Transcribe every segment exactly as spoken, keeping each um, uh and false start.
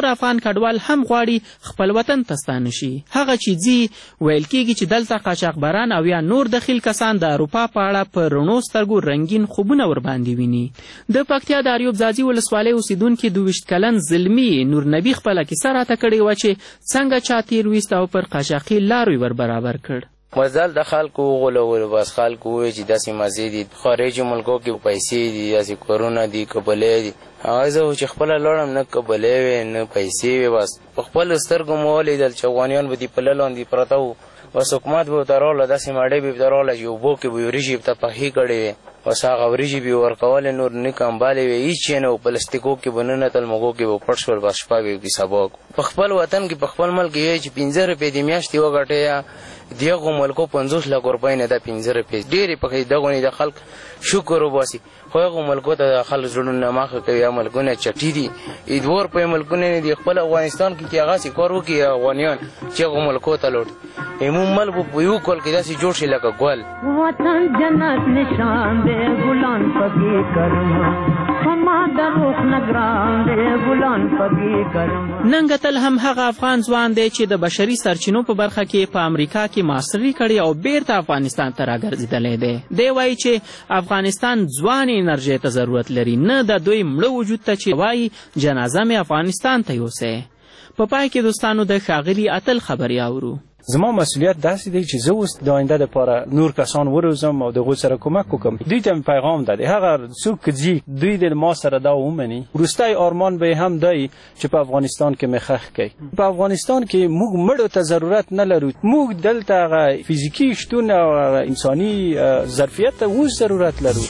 نور افغان کډوال هم غواړي خپل وطن ته ستانه شي. هغه چې ځي ویل کېږي چې دلته قاچاقبران او یا نور دخیل کسان د اروپا په اړه په رڼو سترګو رنګین خوبونه ورباندې ویني. د پکتیا د اریوب ځاځي ولسوالۍ اوسیدونکي دوه ویشت کلن زلمي نور نبي خپله کیسه راته کړې وه چې څنګه چا تیر ویست او پر قاچاقي لارو یې ور برابر کړ. مزل د خلکو وغولولو، بس خلکو ووایي چې داسې مزې دي، خارجي ملکو کې پیسې دي، داسې کورونه دي، کبلې دي. هغه زه چې خپله لاړم نه کبلې وې نه پیسې وې، بس په خپلو سترګو مو ولیدل چې افغانیان به دې پله لاندې پراته وو. بس حکومت به ورته راغله، داسې ماډۍ به ورته راغله چې اوبو کې به یې وریجې ورته پخې کړې وې. بس هغه وریجې به یې ورکولې، نور نه کمبالې وې، هېڅ شی نه و. پلاستیکو کې به ننتل، مږو کې به پټ شول، بس شپه به یې کې سبا کړو. په خپل وطن کې په خپل ملک کې چې پنځه روپۍ د میاشتې وګټې یا دغو ملکو پنځوس لک روپۍ نه دا پنځه روپۍ ډېرې پکې دغو نه د خلک شکر وباسي. خو هغو ملکو ته د خلک زړونه ماخه کوي، هغه ملکونه چټي دي، دوه روپۍ ملکونه نه دي. خپل افغانستان کې چې هغسې کار وکړي افغانیان چې هغو ملکو ته لوټ عموم ملک به په یو کال کې داسې جوړ شي لکه ګل. وطن جنت نشان دی ګلان پکې کرما، خما د روح نګران دی ګلان پکې کرما. نن تل هم هغه افغان ځوان دی چې د بشري سرچینو په برخه کې په امریکا کې ماستري کړې او بیرته افغانستان ته راګرځېدلی دی. دی وایي چې افغانستان ځوان انرژۍ ته ضرورت لري، نه د دوی مړه وجود ته چې وایي جنازه مې افغانستان ته یوسئ. په پای کې دوستانو د ښاغلي اتل خبرې اورو. زما مسئولیت داسې دی چې زه اوس د آینده دپاره نور کسان وروزم او د هغو سره کومک وکړم. دوی ته مې پیغام ده، هغه څوک که ځي دوی د ما سره دا ومني. وروستی ارمان به یې هم دی چې په افغانستان کې مې ښخ کړي. په افغانستان کې موږ مړو ته ضرورت نه لرو، موږ دلته هغه فزیکي شتون او انساني ظرفیت ته اوس ضرورت لرو.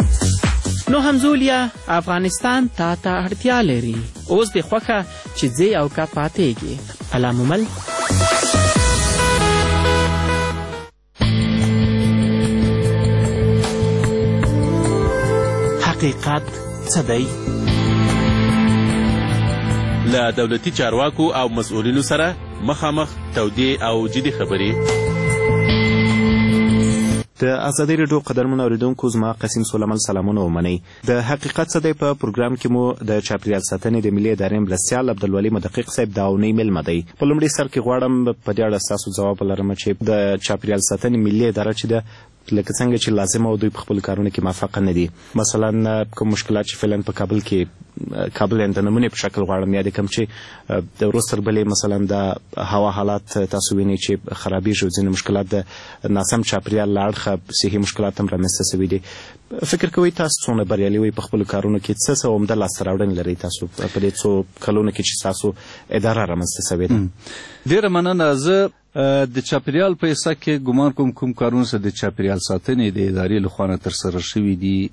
نو همزولیا افغانستان تا ته اړتیا لري. اوس دې خوښه چې ځې او که پاتېږي. الله مومل. حقیقت څه دی؟ له دولتي چارواکو او مسؤلینو سره مخامخ تودې او جدي خبرې. د ازادۍ راډیو قدرمنو اورېدونکو زما قسیم سلیمان سلامونه ومنئ. د حقیقت څه دی په پروګرام کې مو د چاپریال ساتنې د ملي ادارې مرستیال عبدالولي مدقق صاحب د اونۍ میلمه دی. په لومړي سر کې غواړم په دې اړه ستاسو ځواب ولرم چې د چاپریال ساتنې ملي اداره چې ده لکه څنګه چې لازمه او دوی په خپلو کارونو کې موفقه نه دي. مثلا کوم مشکلات چې فعلا په کابل کې کابل د نمونې په شکل غواړم یاد کړم چې د ورځ تر بلې مثلا د هوا حالات تاسو وینئ چې خرابېږي او ځینې مشکلات د ناسم چاپریال له اړخه صحي مشکلات هم رامنځته سوي دي. فکر کوئ تاسو څومره بریالي وئ په خپلو کارونو کې؟ څه څه عمده لاسته راوړنې لرئ تاسو په دې څو کلونو کې چې ستاسو اداره رامنځته سوې ده؟ ډېره مننه. زه د چاپریال په حصه کې ګمان کوم کوم کارونه چې د چاپریال ساتنې د ادارې لخوا نه ترسره شوي دي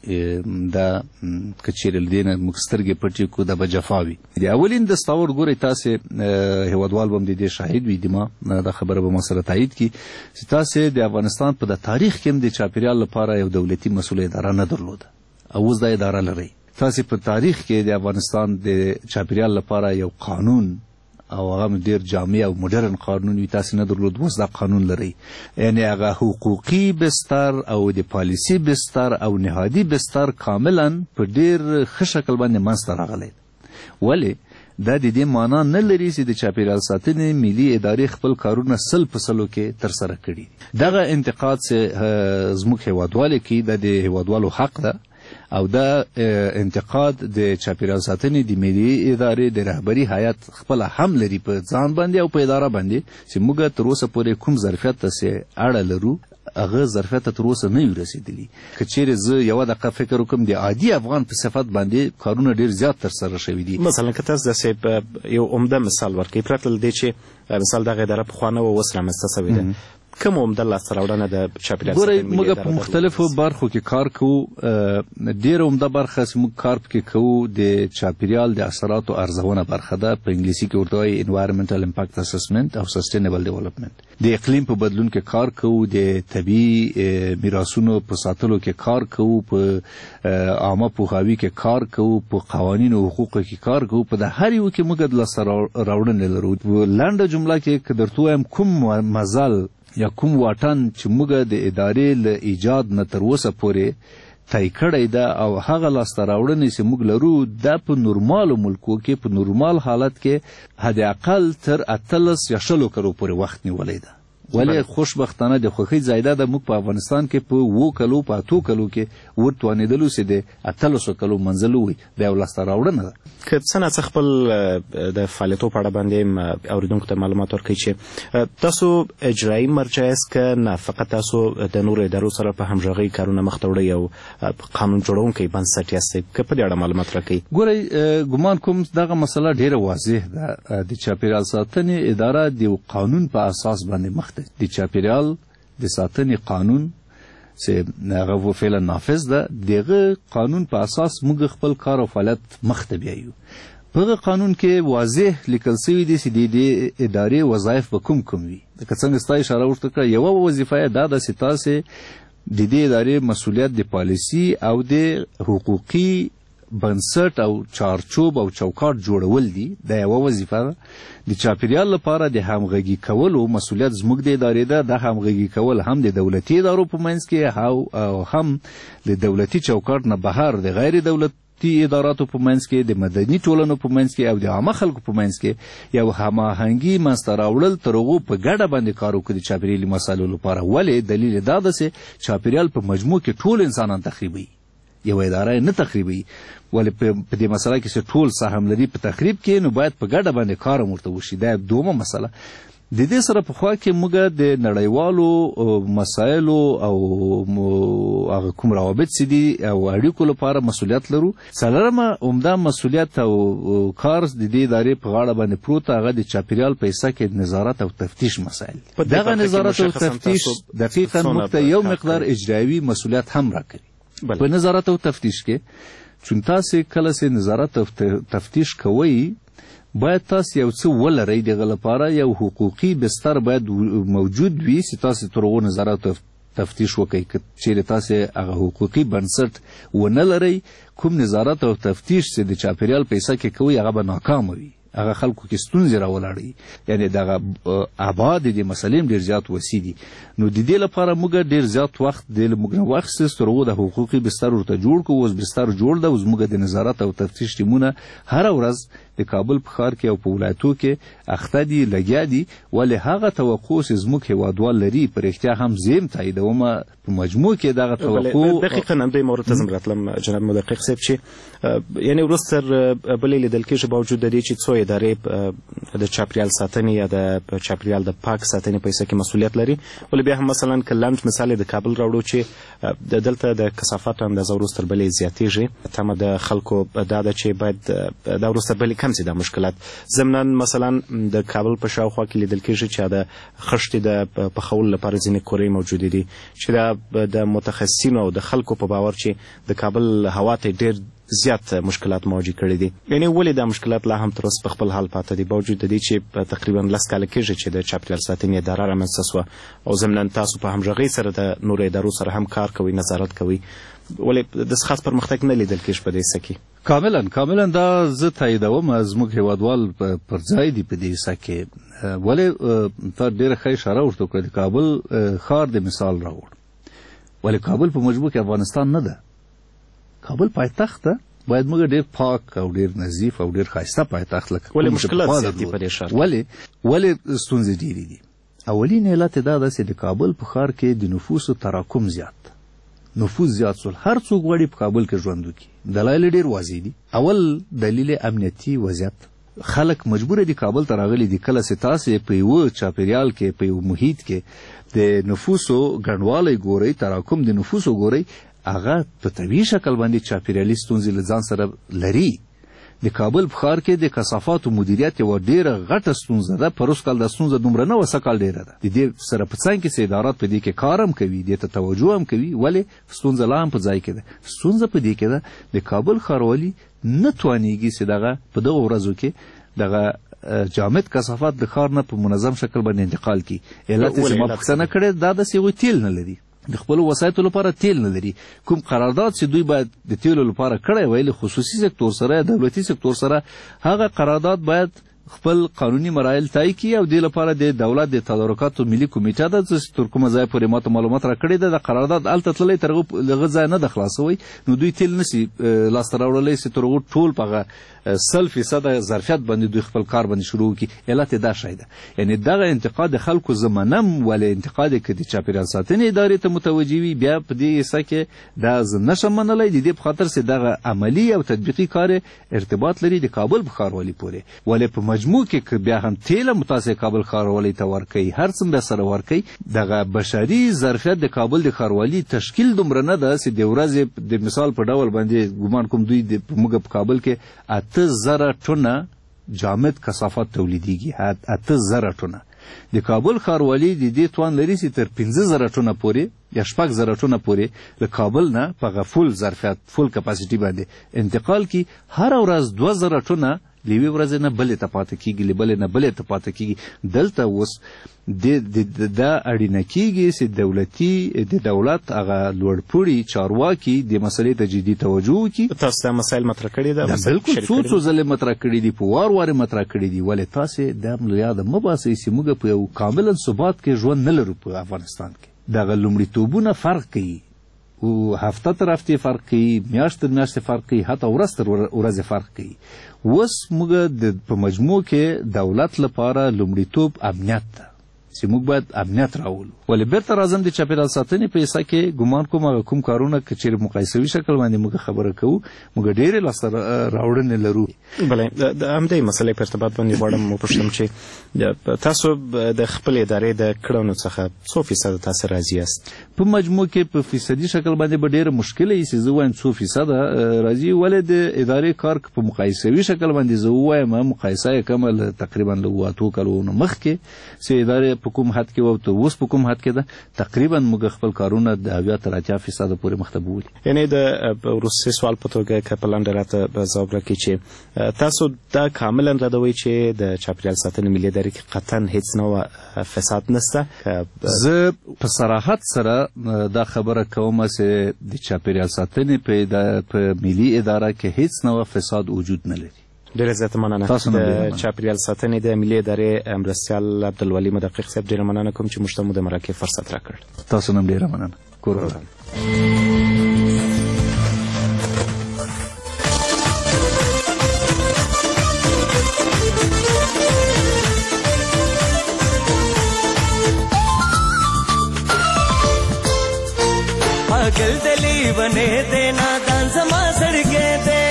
دا که چیرې له دې نه موږ سترګې پټې کړو دا به جفا وي. د اولین دستاور ګورئ تاسې هیوادوال به هم د دې شاهد وي، د ما دا خبره به ما سره تایید کړي چې تاسې د افغانستان په د تاریخ کې هم د چاپریال لپاره یو دولتي مسؤل اداره نه درلوده او اوس دا اداره لرئ. تاسې په تاریخ کې د افغانستان د چاپریال لپاره یو قانون او هغه ډیر جامع او مدرن قانون وي تاسو نه درلود، اوس دا قانون لري. یعنی هغه حقوقي بستر او د پالیسي بستر او نهادي بستر کاملا په ډیر ښه شکل باندې منځته راغلی. ولې دا د دې معنا نه لري چې د چاپیریال ساتنې ملي ادارې خپل کارونه سل په سلو کې ترسره کړي. دغه انتقاد چې زموږ هیوادوالو کې دا د هیوادوالو حق ده او دا انتقاد د چاپیریال ساتنې د ملي ادارې د رهبري هیئت خپله هم لري په ځان باندې او په اداره باندې چې موږ تر اوسه پورې کوم ظرفیت ته اړه لرو هغه ظرفیت ته تر اوسه نه یو رسېدلي. که چیرې زه یوه دقیقه فکر وکړم د عادي افغان په صفت باندې کارونه ډېر زیات ترسره شوي دي. مثلا که تاسو داسې یو عمده مثال ورکړئ پرته له دې چې مثال دغه اداره پخوانه وه اوس رامنځته سوې ده، کوم عمده لاسته راوړنه د چاپیریال ساتنې ملي اداره؟ موږ په مختلفو برخو کې کار کوو. ډېره عمده برخه چې موږ کار پکې کوو د چاپیریال د اثراتو ارزونه برخه ده، په انګلیسي کې ورته وایي انوایرمنټل امپاکټ اسسمنټ او سسټینبل ډیولپمنټ. د اقلیم په بدلون کې کار کوو، د طبیعي میراثونو په ساتلو کې کار کوو، په عامه پوهاوي کې کار کوو، په قوانینو او حقوقو کې کار کوو. په د هر یو کې موږ د لاسته راوړنې لرو. لنډه جمله کې که درته ووایم کوم مزل یا کوم واټن چې موږ د ادارې له ایجاد نه تر اوسه پورې طی کړی ده او هغه لاسته راوړنې چې موږ لرو دا په نورمالو ملکو کې په نورمال حالت کې حد اقل تر اتلس یا شلو کلو پورې وخت نیولی ده. ولی خوشبختانه د خوښۍ ځای ده موږ په افغانستان کې په اوو کلو په اتو کلو کې ورتوانېدلو چې د اتلسو کلو منزل ووي دا یو لاسته راوړنه ده. که څه ناڅه خپل د فعالیتو په اړه باندې اوریدونکو ته معلومات ورکوئ چې تاسو اجرایي مرجع یاست که نه فقط تاسو د نورو ادارو سره په همغږۍ کارونه مخته وړئ او قانون جوړونکی بنسټ یاستئ که په دې اړه معلومات راکوئ؟ ګورئ ګمان کوم دغه مسله ډیره واضح ده. د چاپیریال ساتنې اداره د قانون په اساس باندې مخ د چاپیریال د ساتنې قانون چې هغه فعلا نافذ ده دغه قانون په اساس موږ خپل کار او فعالیت مخته بیایو. په هغه قانون کې واضح لیکل شوي دي چې د دې ادارې وظایف به کوم کوم وي. لکه څنګه ستا اشاره ورته کړه یوه وظیفه یې دا ده چې تاسې د دې ادارې مسؤلیت د پالیسي او د حقوقي بنسټ او چارچوب او چوکاټ جوړول دي. دا یوه وظیفه ده. د چاپیریال لپاره د همغږي کولو مسؤلیت زموږ د ادارې ده. د همغږي کول هم د دولتي ادارو په منځ کې او هم د دولتي چوکاټ نه بهر د غیر دولتي اداراتو په منځ کې د مدني ټولنو په منځ کې او د عامه خلکو په منځ کې یو هماهنګي منځته راوړل تر هغو په ګډه باندې کار وکړي د چاپیریالي مسایلو لپاره. ولې دلیل دا ده چې چاپیریال په مجموع کې ټول انسانان تخریبوي یو اداره نه تخریبوي. ولې په دې مسله کې چې ټول سهم لري په تخریب کې نو باید په ګډه باندې کار ورته وشي. دا دومره مسله. د دې سره په خوا کې موږ د نړیوالو مسایلو او هغه کوم روابط چې دي او اړیکو لپاره مسؤلیت لرو. څلورمه عمده مسؤلیت او کار د دې ادارې په غاړه باندې پروت هغه د چاپیریال په حصه کې نظارت او تفتیش مسایل. دغه نظارت او تفتیش دقیقا موږ ته یو مقدار اجرایوي مسؤلیت هم راکوي. په نظارت او تفتیش کې چون تاسې کله چې نظارت او تفتیش کوئ باید تاسې یو څه ولرئ. دغه لپاره یو حقوقي بستر باید موجود وي چې تاسې تر هغو نظارت او تفتیش وکئ. که چیرې تاسې هغه حقوقي بنسټ ونه لرئ کوم نظارت او تفتیش چې د چاپیریال په حصه کې کوئ هغه به ناکامه وي. هغه خلکو کې ستونزې راولاړوي. یعنې دغه ابعاد د مسلې ډېر زیات وسیع دي. نو د دې لپاره موږ ډېر زیات وخت د موږ نه واخیست تر هغو د حقوقي بستر ورته جوړ کړو. اوس بستر جوړ ده. اوس موږ د نظارت او تفتیش ټیمونه هره ورځ د کابل په ښار کې او په ولایتو کې اخته دي لګیا دي. ولې هغه توقع چې زموږ هېوادوال لري په رښتیا هم زه یم تاییدومه په مجموع کې دغه توقع دقیقا همدې مورد ته زم راتلم جناب مدقق صاحب چې یعنې وروسته تر بلې لیدل کېږي باوجود د دې چې څو ادارې د چاپیریال ساتنې یا د چاپیریال د پاک ساتنې په حصه کې مسؤلیت لري. ولې بیا هم مثلا که لنډ مثال د کابل راوړو چې دلته د کثافاتو اندازه وروسته تر بلې زیاتېږي. تمه د خلکو دا ده چې باید دا وروسته بلې کم سي دا مشکلات. ضمنا مثلا د کابل په شاوخوا کې لیدل کېږي چې د خښتې د پخولو لپاره ځینې کورۍ موجودې دي چې دا د متخصصینو او د خلکو په باور چې د کابل هوا ته ډېر زیات مشکلات مواجه کړي دي. یعنې ولې دا مشکلات لا هم تر اوسه په خپل حال پاته دي باوجود د دې چې تقریبا لس کاله کېږي چې د چاپیریال ساتنې اداره رامنځته سوه او ضمنا تاسو په همغږۍ سره د نورو ادارو سره هم کار کوئ نظارت کوئ. ولې داسې خاص پرمختګ نه لیدل کېږي په دې حصه کې؟ کاملا کاملا دا زه تاییدوم. زموږ هېوادوال پر ځای دي په دې حصه کې. ولې تا ډېره ښه اشاره ورته وکړه د کابل ښار د مثال راوړ. ولې کابل په مجموع کې افغانستان نه ده. کابل پایتخت ده. باید موږ ډېر پاک او ډېر نظیف او ډېر ښایسته پایتخت لکه ولې مشکلات زیات دي په دې ښار؟ ولې ولې ستونزې ډېرې دي؟ اولین علت یې دا ده چې د کابل په ښار کې د نفوسو تراکم زیات ده. نفوس زیات سول. هر څوک غواړي په کابل کې ژوند وکړي. دلایل ډېر واضح دي. اول دلیل امنیتي وضعیت. خلک مجبور دي کابل ته راغلي دي. کله چې تاسې په یوه چاپیریال کې په یو محیط کې د نفوسو ګڼوالی ګورئ تراکم د نفوسو ګورئ هغه په طبیعي شکل باندې چاپیریالي ستونزې له ځان سره لري. د کابل په ښار کې د کثافاتو مدیریت یوه ډېره غټه ستونزه ده. پروس کال دا ستونزه دومره نه وه، څه کال ډېره ده. د دې سره په څنګ کې چې ادارات په دې کې کار هم کوي، دې ته توجه هم کوي، ولې ستونزه لا هم په ځای کې ده. ستونزه په دې کې ده د کابل ښاروالي نه توانېږي چې دغه په دغو ورځو کې دغه جامد کثافات د ښار نه په منظم شکل باندې انتقال کړي. علت یې چې ما پوښتنه کړې دا ده چې هغوی تیل نه لري، د خپلو وسایطو لپاره تیل نه لري. کوم قرارداد چې دوی باید د تیلو لپاره کړی ویل خصوصي سکتور سره یا دولتي سکتور سره، هغه قرارداد باید خپل قانوني مراحل طی کړي او دې لپاره د دولت د تدارکاتو ملي کمیټه ده چې تر کومه ځایه پورې ماته معلومات راکړې ده د قرارداد هلته تللی تر هغه ځایه نه ده خلاصوی نو دوی تیل نسي لاسته راوړلی چې تر هغو ټول په هغه سل فیصده ظرفیت باندې دوی خپل کار باندې شروع کړي علت یې دا شی ده یعنې دغه انتقاد د خلکو زه منم ولې انتقاد یې که د چاپېریال ساتنې ادارې ته متوجه وي بیا په دې حصه کې دا زه نشم منلی د دې په خاطر چې دغه عملي او تطبیقي کار ارتباط لري د کابل په ښاروالي پورې ولې په مجموع کې که بیا هم تیل متاسې کابل ښاروالۍ ته ورکوي هر څه بیا سره ورکوي دغه بشري ظرفیت د کابل د ښاروالي تشکیل دومره نه ده چې د ورځې د مثال په ډول باندې ګمان کوم دوی د موږ په کابل کې اته زره ټونه جامد کثافات تولیدیږي اته زره ټونه د کابل ښاروالي د دې توان لري چې تر پنځه زره ټونه پورې یا شپږ زره ټونه پورې له کابل نه په هغه فول ظرفیت فول کپاسیټي باندې انتقال کړي هره ورځ دوه زره ټونه له یوې ورځې نه بلې ته پاته کېږي له بلې نه بلې ته پاته کېږي دلته اوس دا اړینه کېږي چې دولتي د دولت هغه لوړپوړي چارواکي د مسلې ته جدي توجه وکړي تاسو دا مسایل مطرح کړي ده بالکل څو څو ځلې مطرح کړي دي په وار وار مطرح کړي دي ولې تاسې دا له یاده مه باسئ چې موږ په یو کاملا ثبات کې ژوند نه لرو په افغانستان کې دغه لومړیتوبونه فرق کوي او هفته تر هفتې فرق کوي میاشت تر میاشتې فرق کوي حتی ورځ تر ورځې فرق کوي اوس موږ په مجموع کې دولت لپاره لومړیتوب امنیت ده چې موږ باید امنیت راولو ولې بیرته راځم د چاپېریال ساتنې په حصه کې ګمان کوم هغه کوم کارونه که چیرې مقایسوي شکل باندې موږ خبره کوو موږ ډېرې لاسته راوړنې لرو بله د همدې مسلې په ارتباط باندې غواړم وپوښتم چې تاسو د خپلې ادارې د کړنو څخه څو فیصده تاسو راضي یاست په مجموع کې په فیصدي شکل باندې به ډېره مشکله وي چې زه وایم څو فیصده راضي ولې د ادارې کار په مقایسوي شکل باندې زه ووایم مقایسه یې کومه تقریبا له اوه اتو کلونو مخکې چې ادارې په کوم حد کې وه تر اوس په کوم حد کې ده تقریبا موږ خپل کارونه د اویا تر اتیا فیصده پورې مخته بولي یعنې د وروستي سوال په توګه که په لنډه راته ځواب راکړي چې تاسو دا کاملا ردوئ چې د چاپېریال ساتنې ملي ادارې کې قطعا هیڅ نوع فساد نشته زه په صراحت سره دا خبره کوم چې د چاپېریال ساتنې په ملي اداره کې هیڅ نوع فساد وجود نه لري ډېره زیاته مننه د چاپېریال ساتنې د ملي ادارې مرستیال عبدالولي مدقق صاحب ډېره مننه کوم چې موږ ته مو د مرکې فرصت راکړ تاسو نه ډېره مننه کور ودان पागल दिली बने दे नादान समा सड़के दे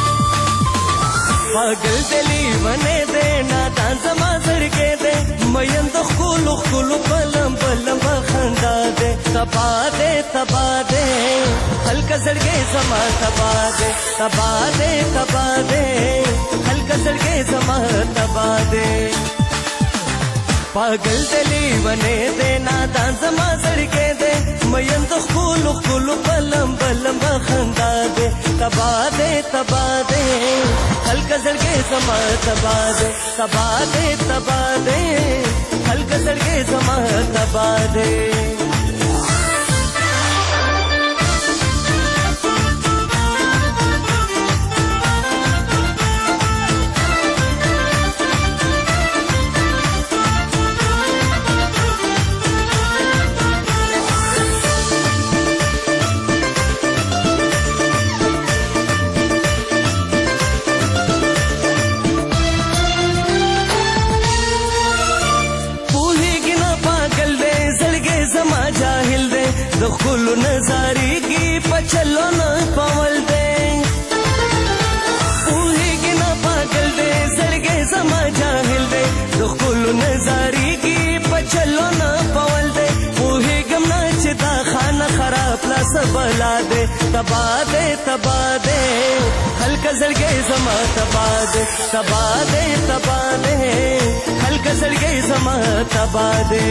पागल दिली बने दे नादान समा सड़के दे मयन तो खुलु खुलु पलम पलम बखंदा दे तबा दे तबा दे हल्का सड़के समा तबा दे तबा दे तबा दे हल्का सड़के समा तबा दे पागल दिली बने दे नादान समा सड़के दे मयन तो खुलु खुलु पलम पलम बखंदा दे तबा दे तबा दे हल्का सड़के समा तबा दे तबा दे तबा दे हल्का सड़के समा तबा दे दखुलु नजारी की पचलो न पवल दे पूही की न पागल दे सड़गे समा जाहिल दे दखुलु नजारी की पचलो न पवल दे पूही गम नाचता खाना खराब ला सबला दे तबा दे तबा दे हल्का सड़गे समा तबा दे तबा दे तबा दे हल्का सड़गे समा तबा दे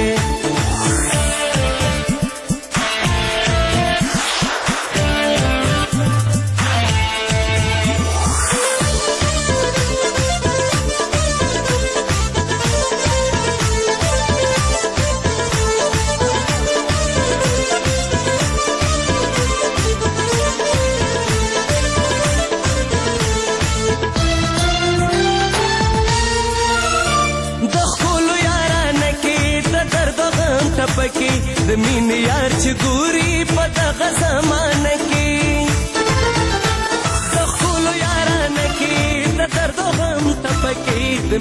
د مینې یار چې ګوري په دغه زمانه کې د ښکلو یارانه کې د درد و غم تپه کې